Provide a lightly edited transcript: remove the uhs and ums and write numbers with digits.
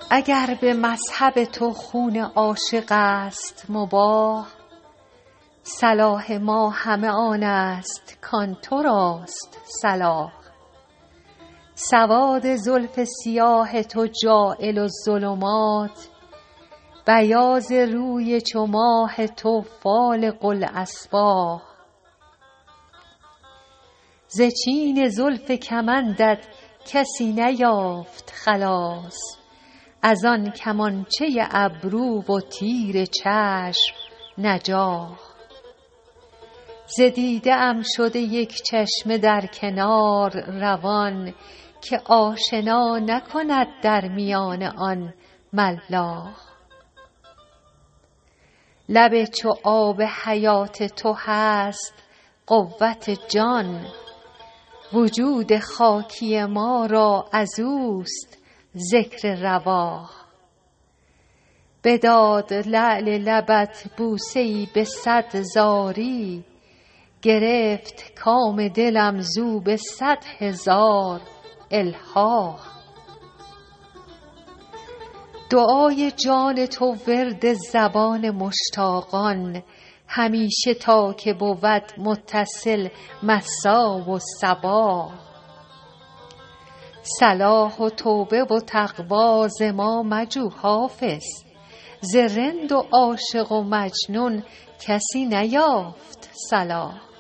اگر به مذهب تو خون عاشق است مباح، صلاح ما همه آن است کان تو راست صلاح. سواد زلف سیاه تو جاعل الظلمات، بیاض روی چو ماه تو فالق الاصباح. ز چین زلف کمندت کسی نیافت خلاص، از آن کمانچه ابرو و تیر چشم نجاح. ز دیده ام شده یک چشمه در کنار روان، که آشنا نکند در میان آن ملاح. لب چو آب حیات تو هست قوت جان، وجود خاکی ما را ازوست ذکر رواح. بداد لعل لبت بوسه ای به 100 زاری، گرفت کام دلم زو به 100,000 الحاح. دعای جان تو ورد زبان مشتاقان، همیشه تا که بود متصل مسا و صباح. صلاح و توبه و تقوا ز ما مجو حافظ، ز رند و عاشق و مجنون کسی نیافت صلاح.